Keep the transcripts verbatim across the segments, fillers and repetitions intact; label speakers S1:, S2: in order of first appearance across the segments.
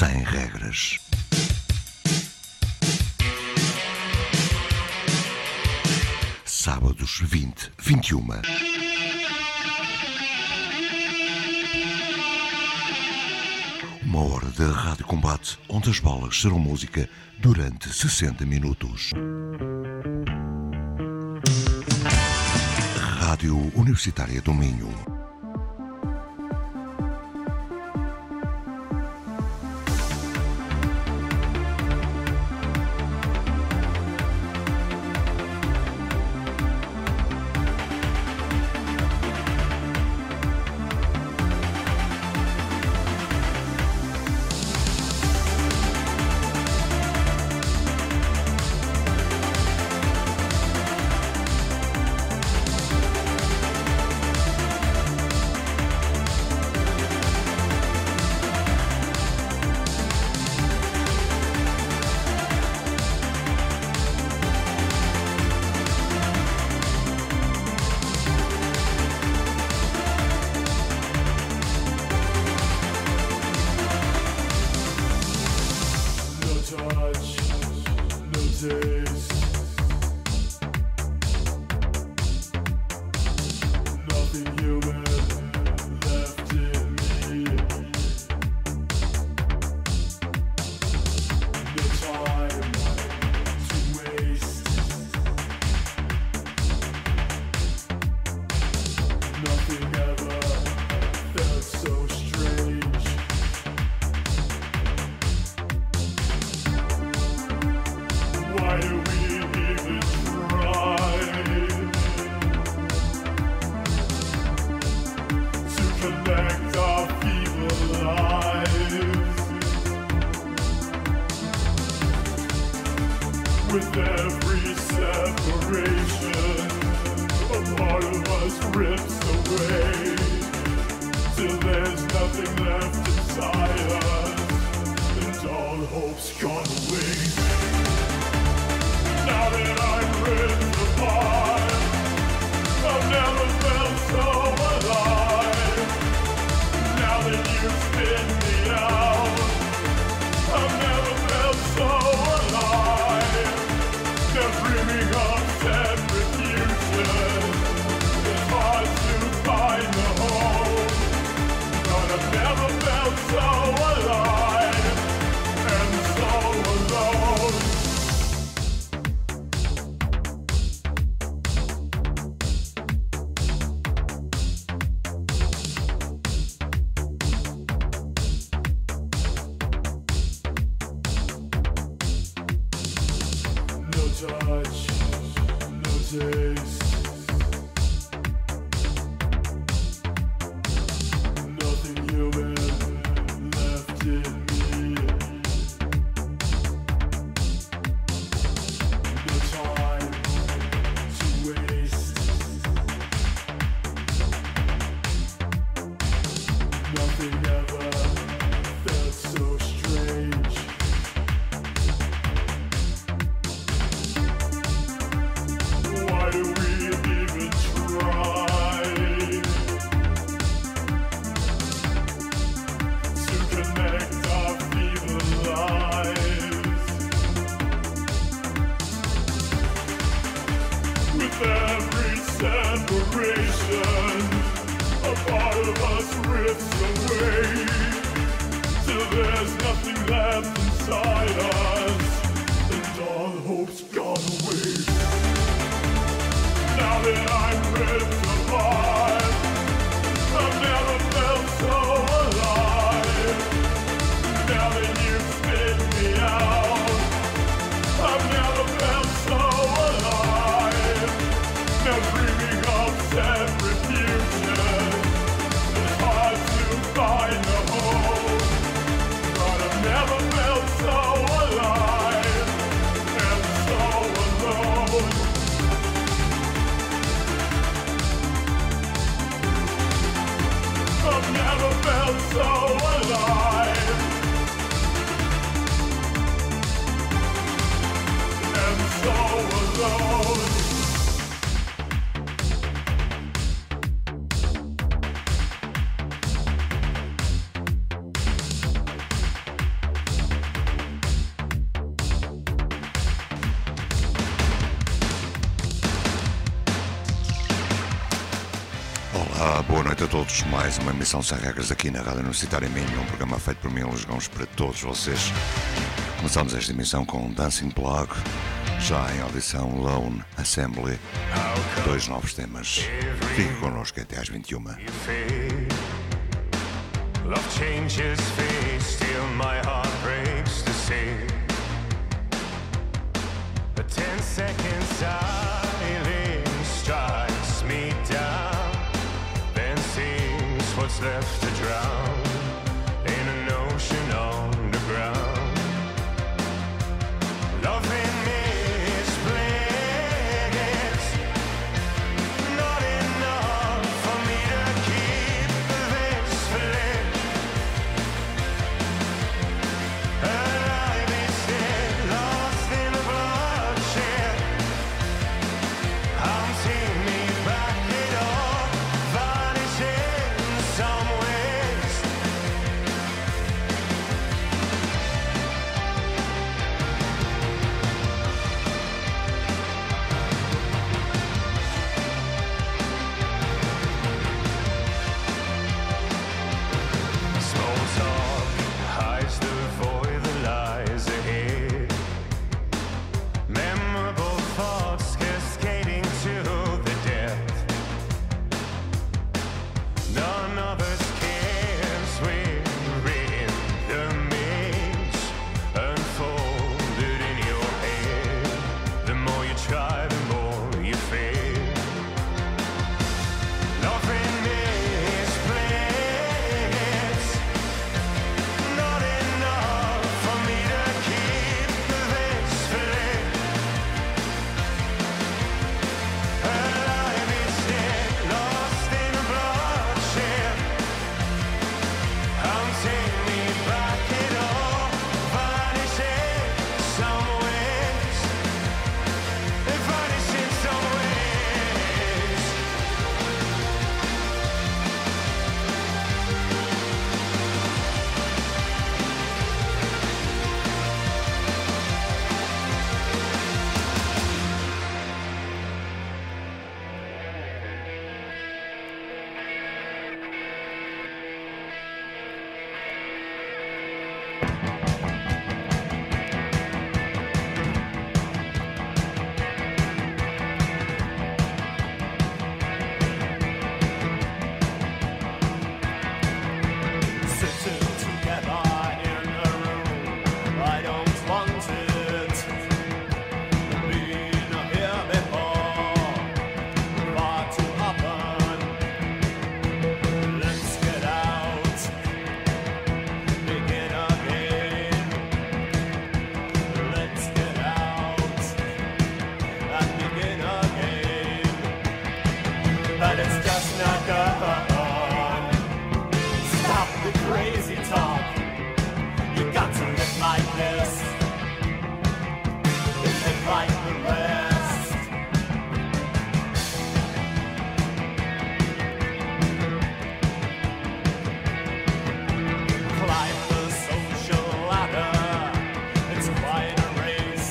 S1: sem regras. Sábados vinte, vinte e uma. Uma hora de rádio combate onde as bolas serão música durante sessenta minutos. Rádio Universitária do Minho.
S2: With every separation, a part of us rips away, till there's nothing left inside us, and all hope's gone away. Now that I'm ripped apart, I've never felt so alive. Now that you spin me out, I've never felt so alive. They're dreaming of separate futures. It's hard to
S1: Olá, boa noite a todos. Mais uma emissão sem regras aqui na Rádio Universitária Minho, um programa feito por mim, Luís Gomes, para todos vocês. Começamos esta emissão com Dancing Plug, já em audição Lone Assembly, dois novos temas. Fique connosco até às vinte e uma.
S3: Love changes face, still my heart breaks to see. A ten second silence strikes me down, then sees what's left to drown in an ocean underground. Love in me is bliss, not enough for me to keep this feeling alive instead, lost in the bloodshed. I'm seeing me back it all, vanishing some ways. Small talk hides the void that lies ahead. Memorable thoughts cascading to the death. None of us cares, we're in the maze unfolded in your head. The more you try, the more you fail. Love in me is bliss, not enough for me to keep this feeling alive instead, lost in a bloodshed. I'm taking me back it all, vanishing some ways, vanishing some ways. Sitting together in a room, I don't want it. Been here before, far too often. Let's get out, begin again. Let's get out and begin again. But it's just not gone. Stop the crazy talk. You got to live like this. Live like the rest. Climb the social ladder. It's quite a race.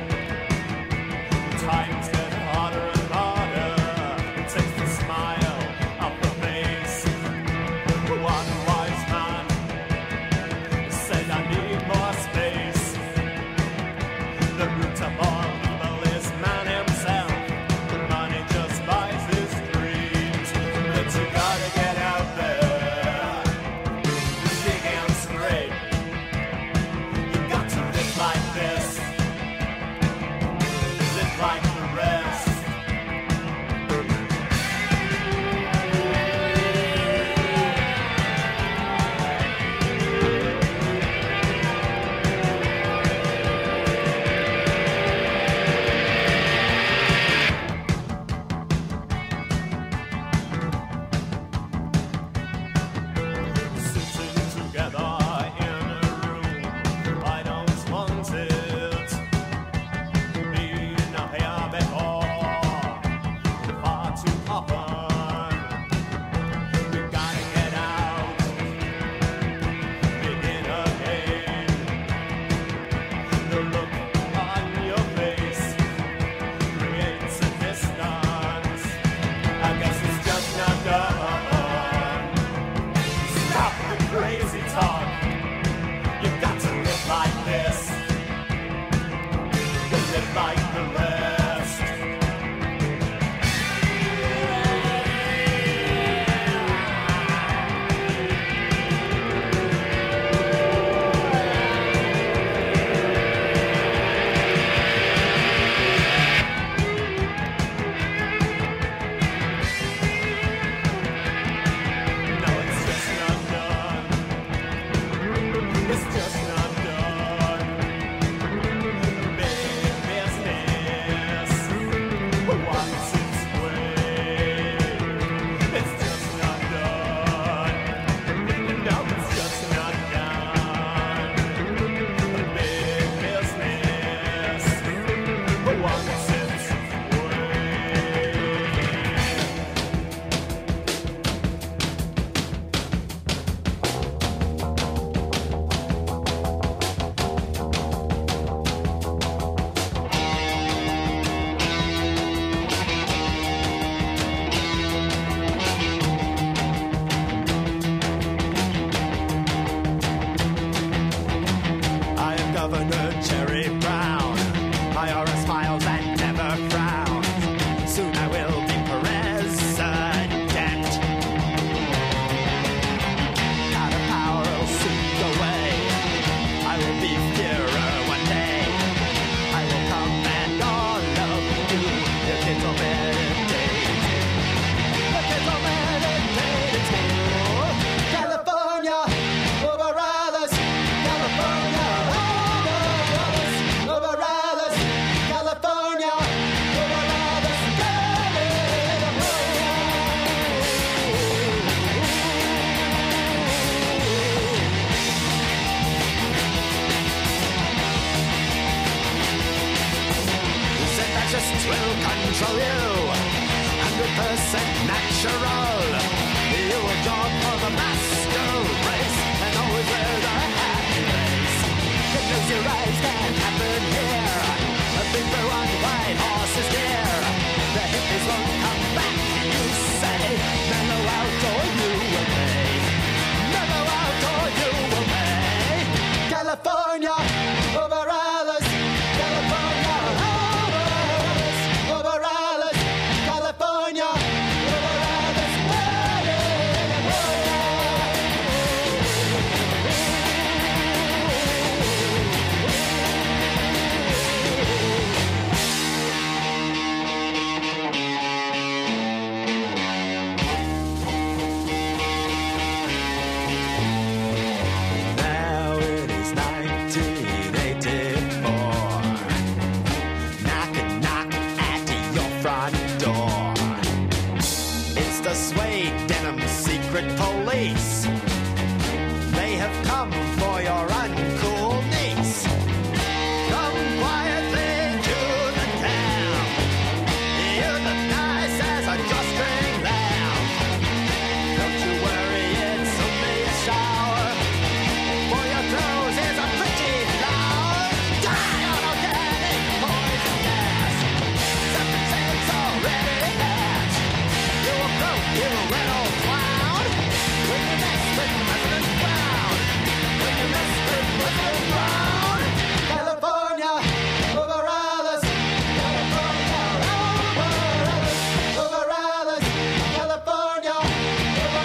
S3: Times get harder and harder. It takes the smile off the face. One wise man
S4: natural. You were born for the master race and always wear the happy face. You close your eyes, that happen here. A big blue and white horses dear. The hippies won't come back, you say. Mellow out or you will pay. Mellow out or you will pay. California, over Alice. California, over Alice. Over Alice. California, over Alice. Now it is nineteen eighty-four. Knocking, knocking at your front door. It's the suede denim secret police. They have come for your uncool niece. Come quietly to the town. You're the nice as a drawstring lamb. Don't you worry, it's only a shower. For your clothes is a pretty flower. Die on organic poison gas. Seven cents already hatched. You a broke, you red old clown. When you mess with President Brown. When you mess with President Brown. California, over Alice. California, over Alice. Over Alice. California, over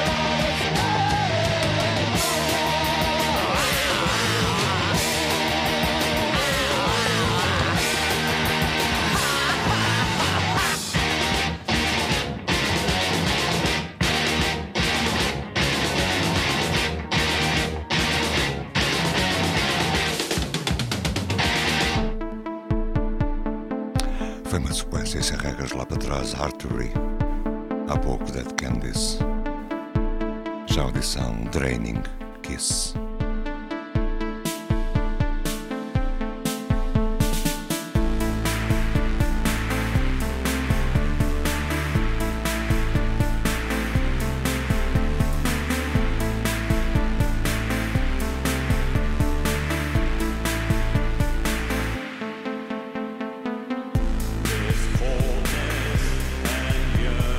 S1: Foi uma sequência sem regras lá para trás, Artery. Há pouco Dead Candice. Já a audição Draining Kiss.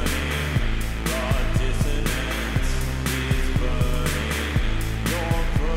S2: Dissonance is burning your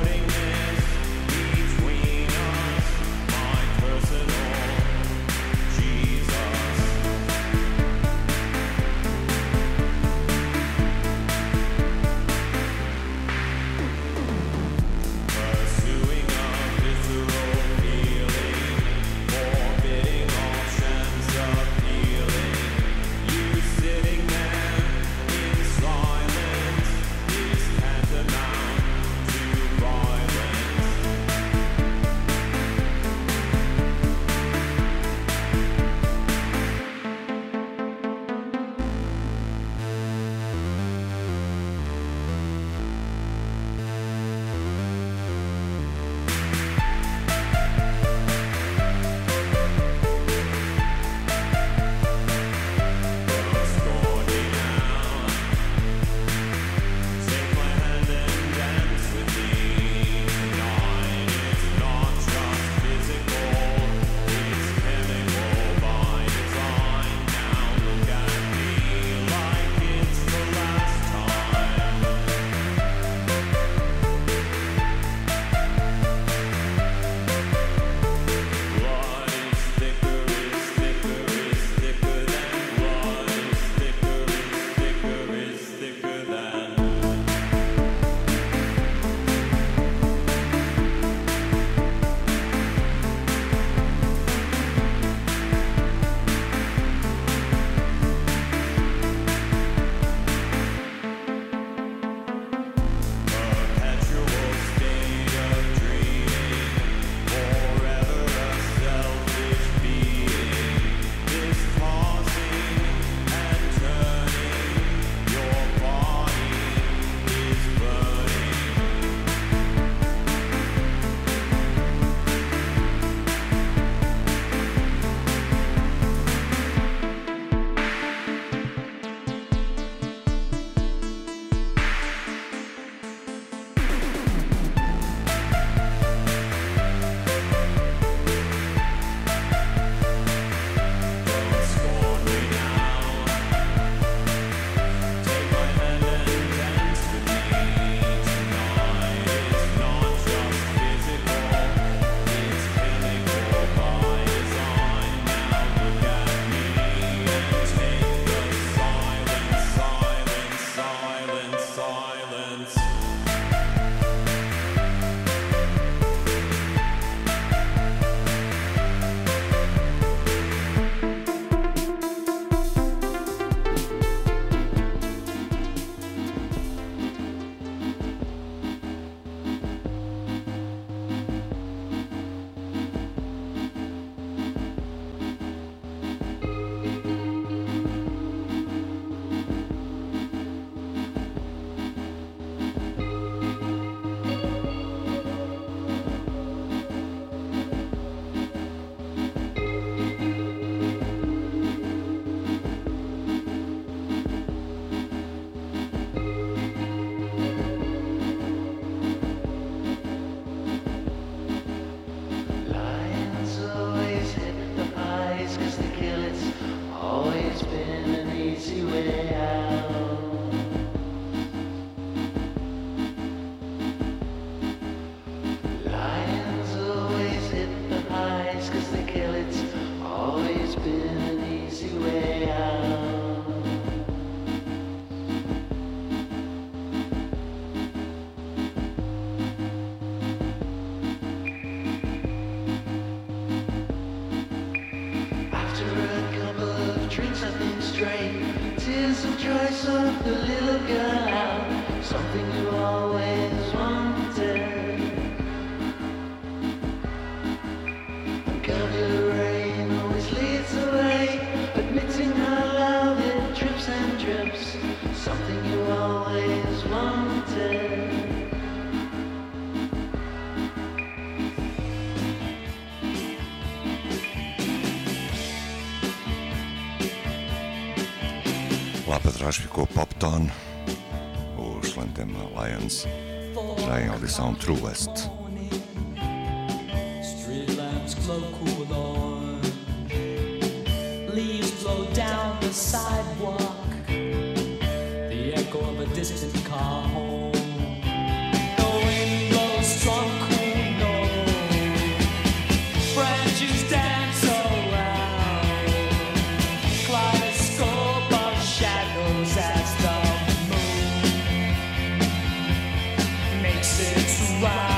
S5: some choice of the little girl, something you always wanted. Counting the rain always leads the way, admitting how love it drips and drips, something you always wanted.
S1: Lá para trás ficou Pop Tone, o excelente tema Lions, já em audição True West.
S6: Street lamps glow cool on, leaves blow down the sidewalk, the echo of a distant car home. The wind blows strong, cool north, branches dance around, kaleidoscope of shadows as the moon makes its round.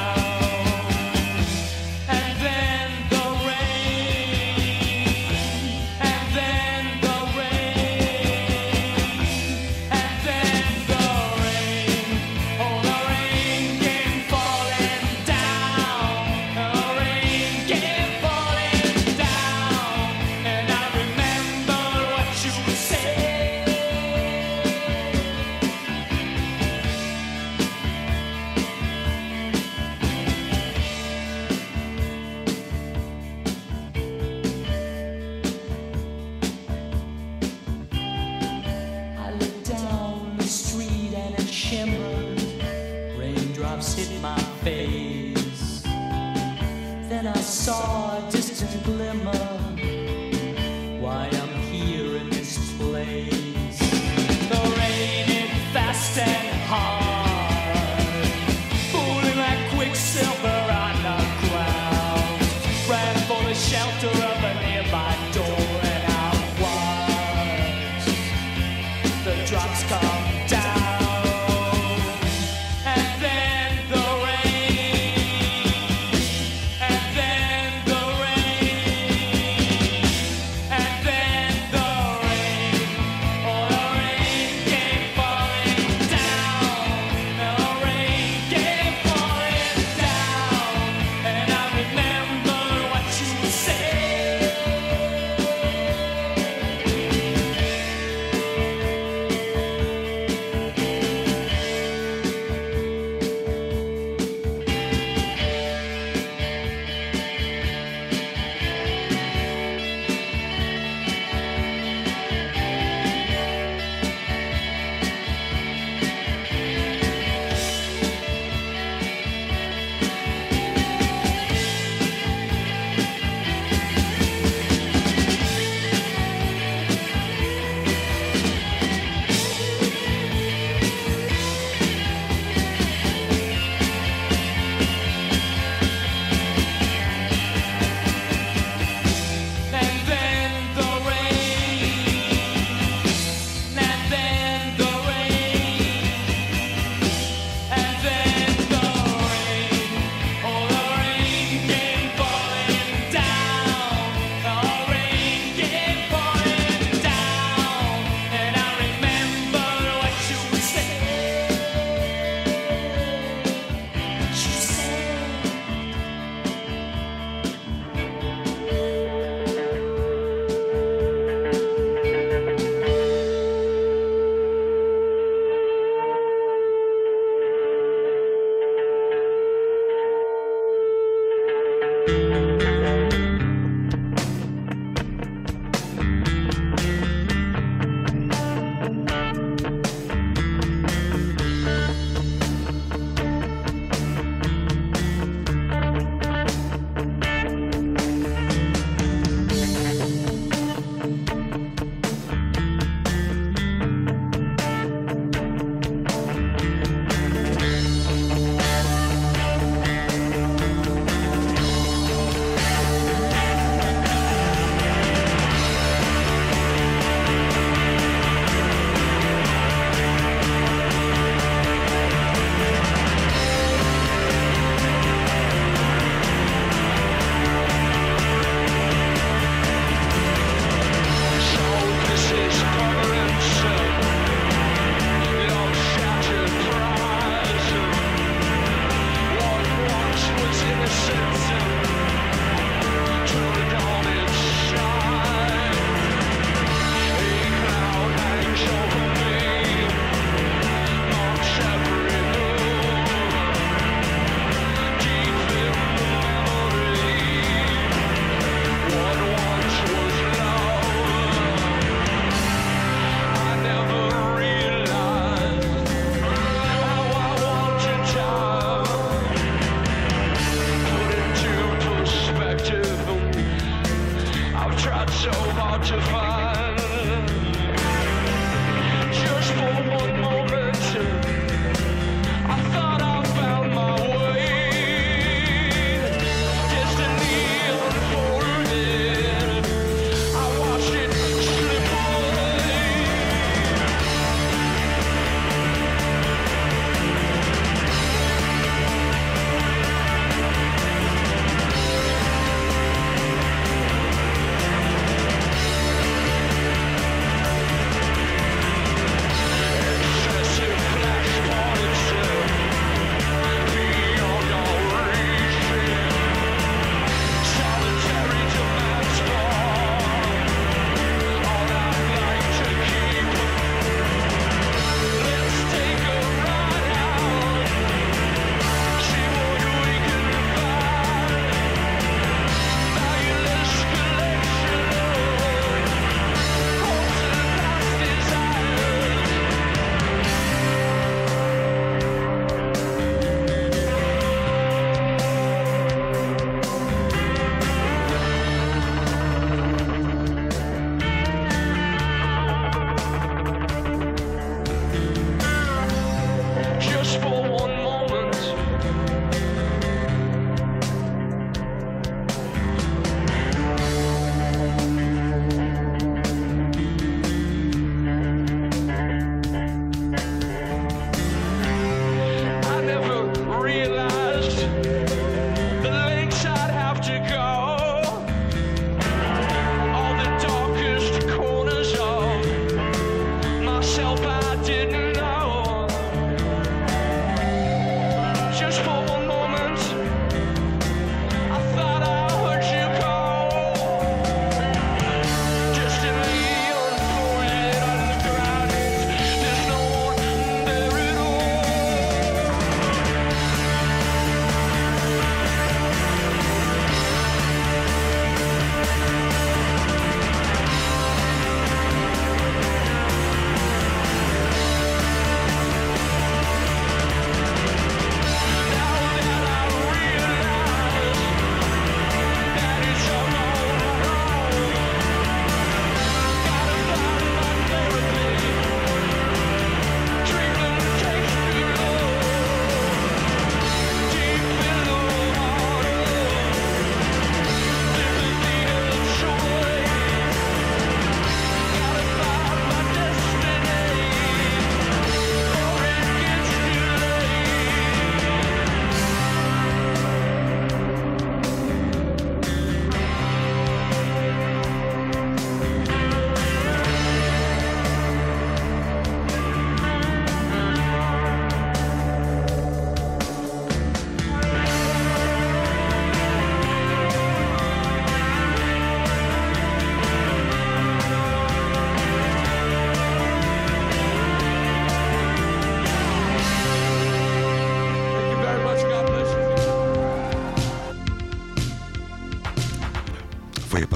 S6: Hit my face. Then I saw a distant glimmer. Why I'm here in this place. The rain hit fast and hard, pooling like quicksilver on the ground. Ran for the shelter of a nearby door, and I watched the drops come down. The rain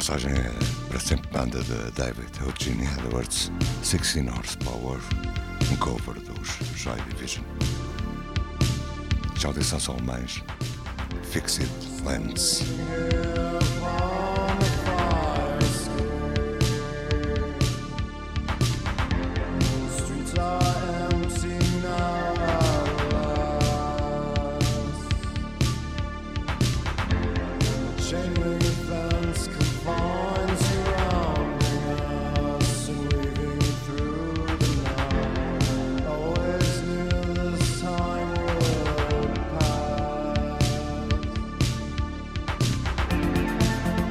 S1: passagem é para sempre banda de David Eugene Edwards, sixteen Horsepower, um cover dos Joy Division. Já audição são alemães, Fixed Lens.
S7: Time would pass.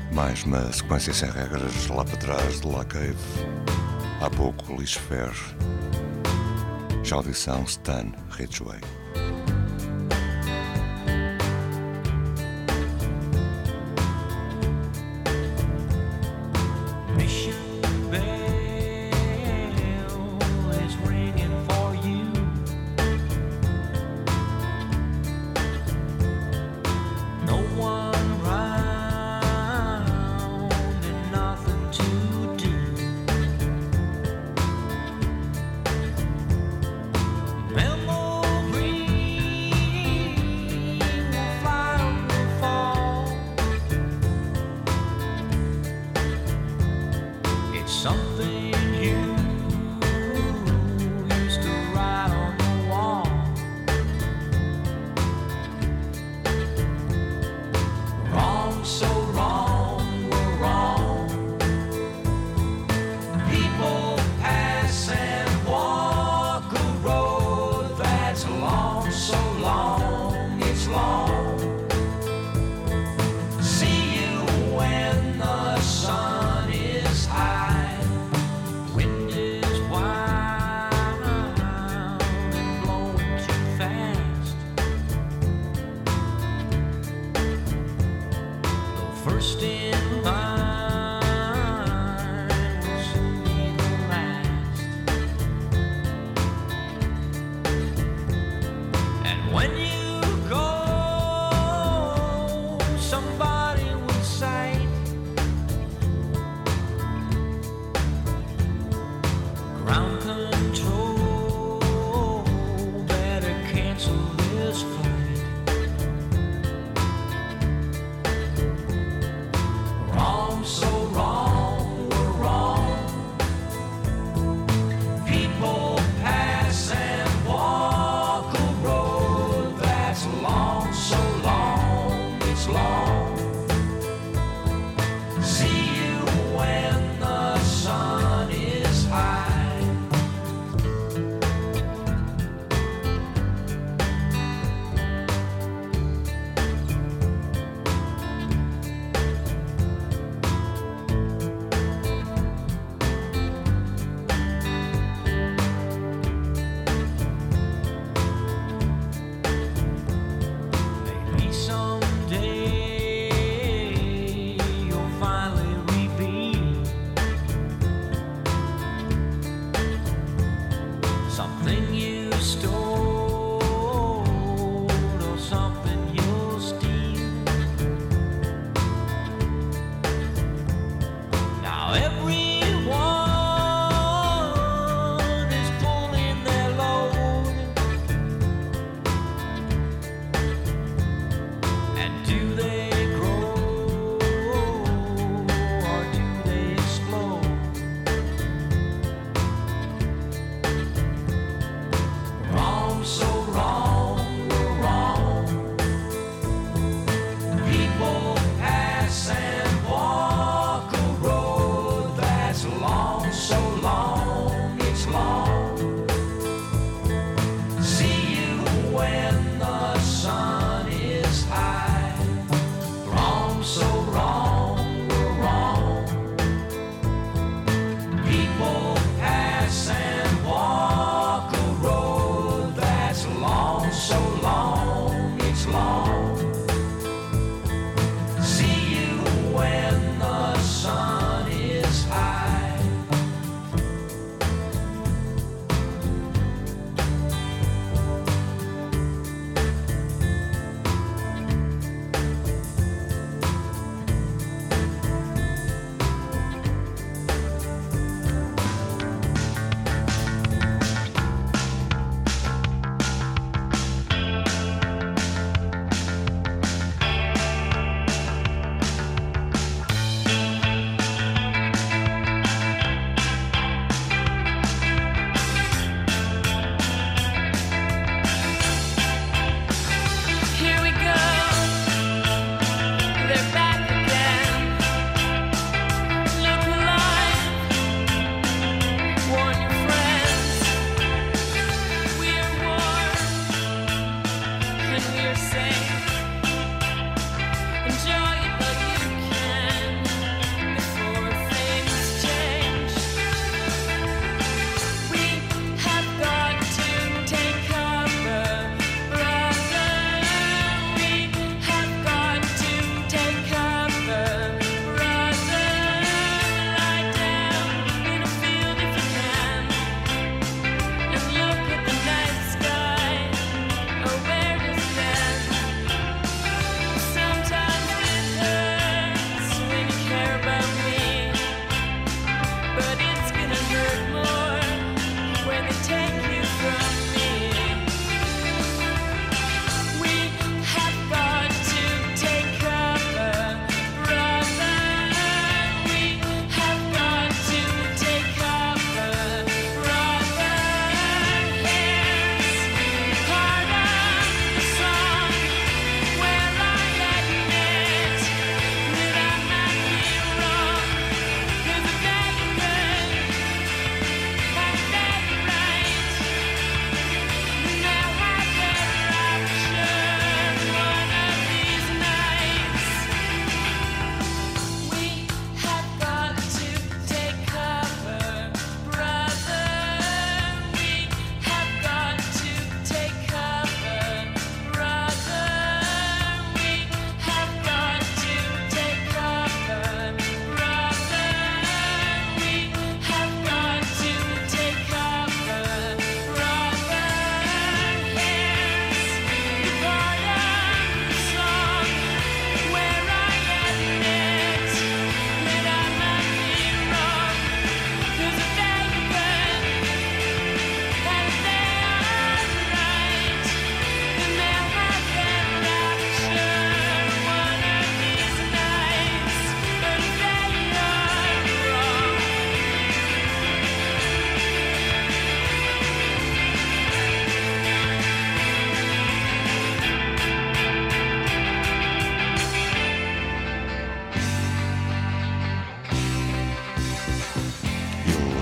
S1: Mais uma sequência sem regras lá para trás de La Cave. Há pouco, Lixo Ferro. Já audição Stan Ridgway.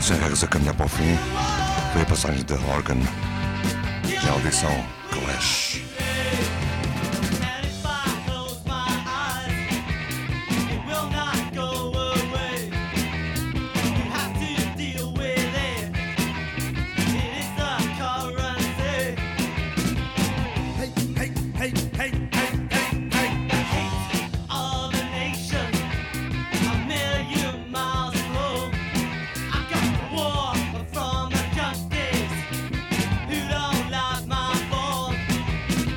S1: Sem regras a caminhar para o fim, foi a passagem de Organ e a audição Clash.
S7: From the justice who don't love my boy.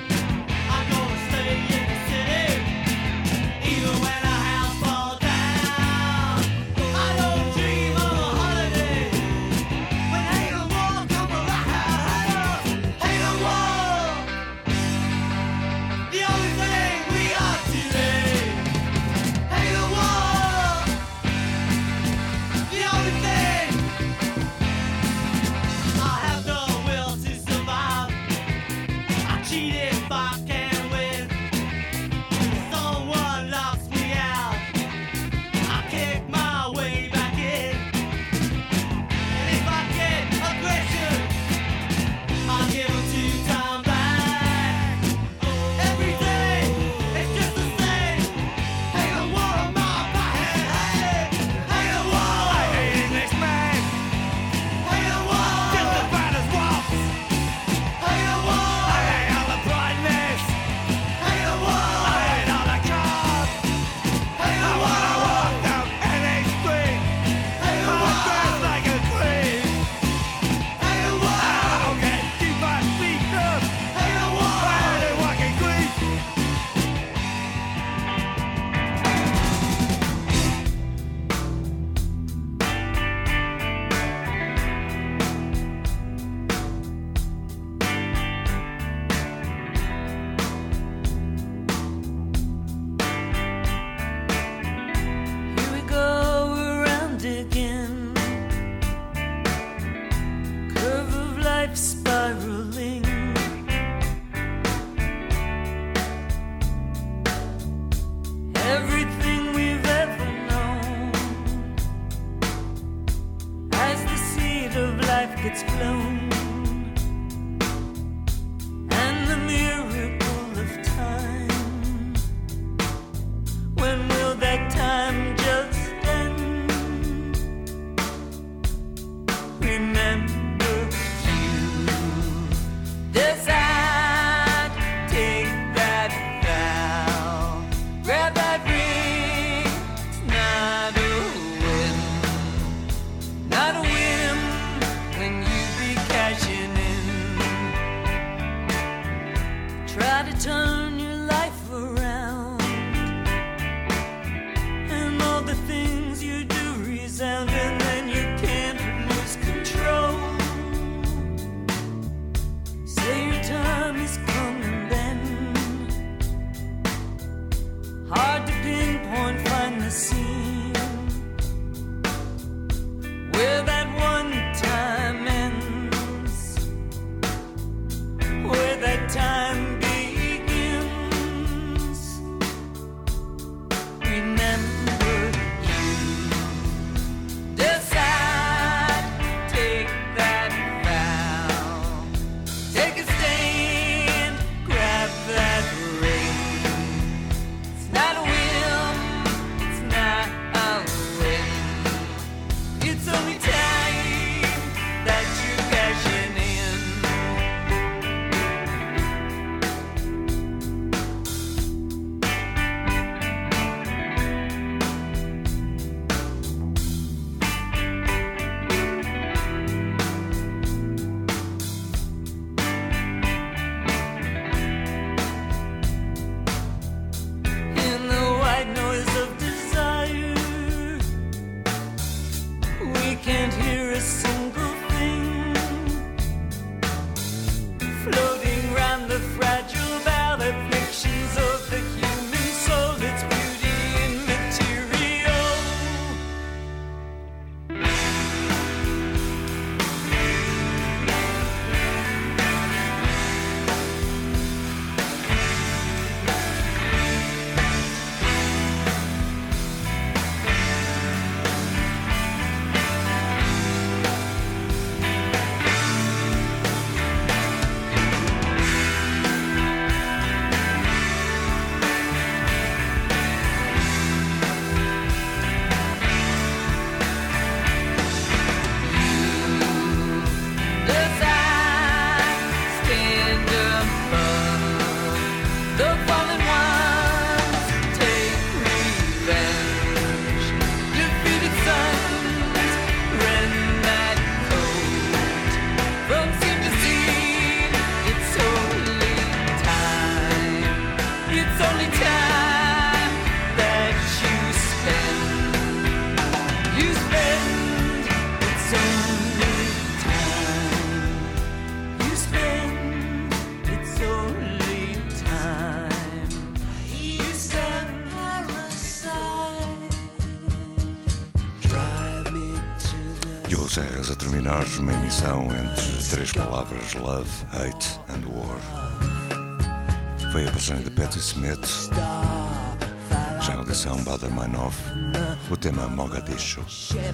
S1: Serras a terminar uma emissão entre três palavras: Love, Hate and War. Foi a passagem de Patti Smith, já na audição Badermanov, o tema Mogadishu.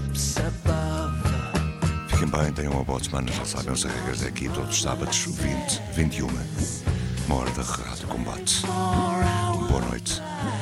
S1: Fiquem bem, tenham uma boa semana, já sabem, as regras é aqui todos os sábados, vinte, vinte e uma, uma hora da Rádio Combate. Boa noite.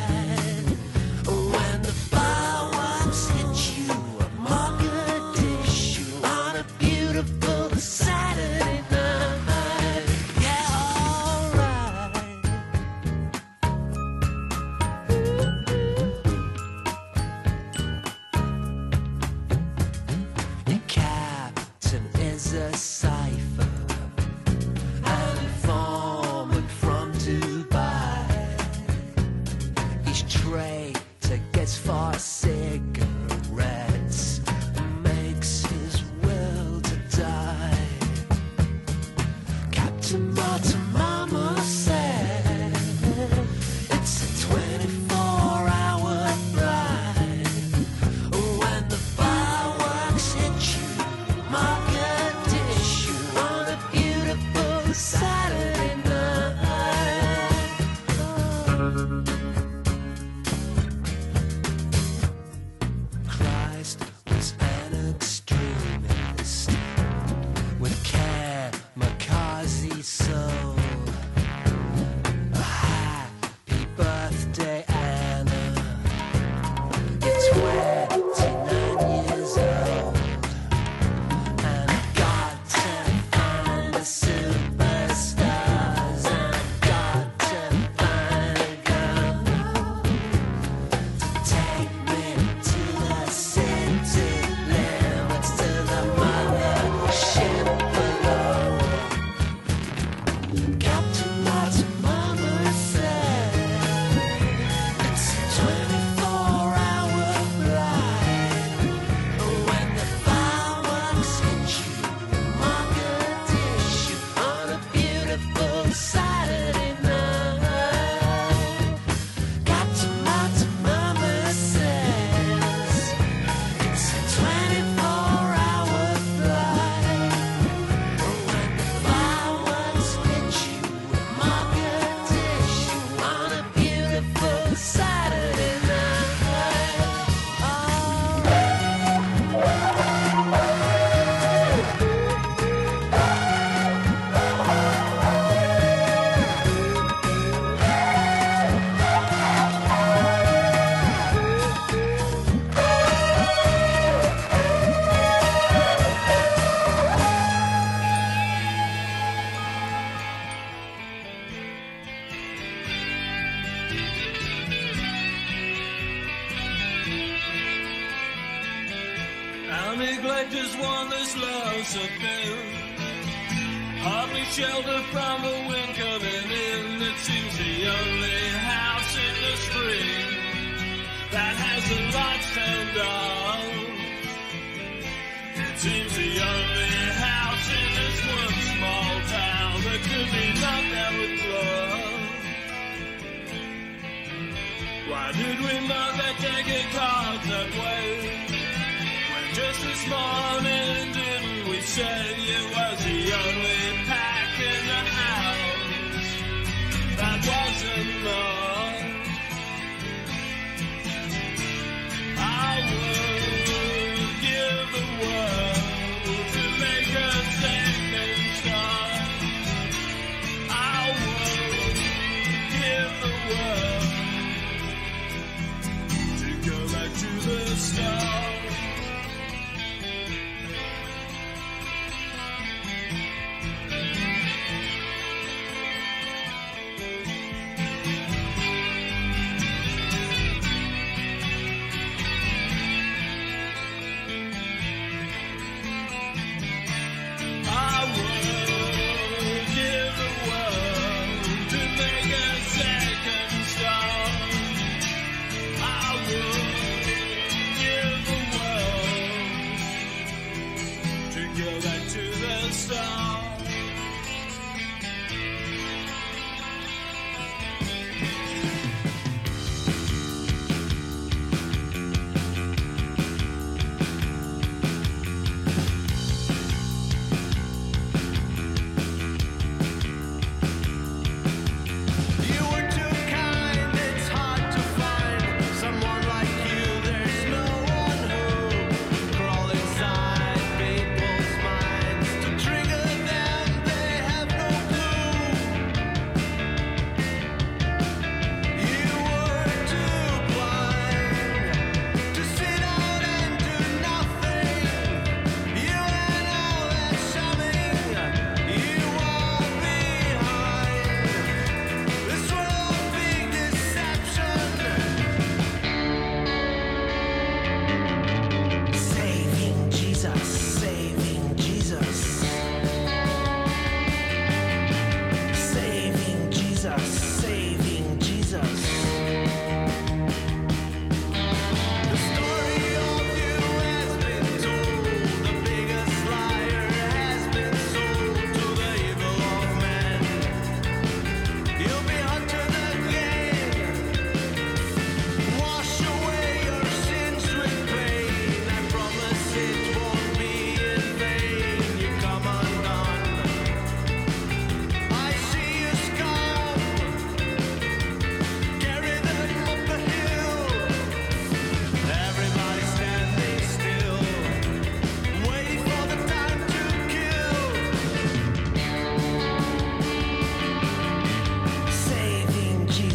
S7: Shelter from the wind coming in. It seems the only house in the spring that has the lights turned on. It seems the only house in this one small town that could be knocked out with love. Why did we mother take a card that way? When just this morning didn't we say it was the only pack in the house that wasn't mine? I would give the world to make a second start. I would give the world to go back to the start. Give the world to make a second start.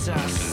S8: just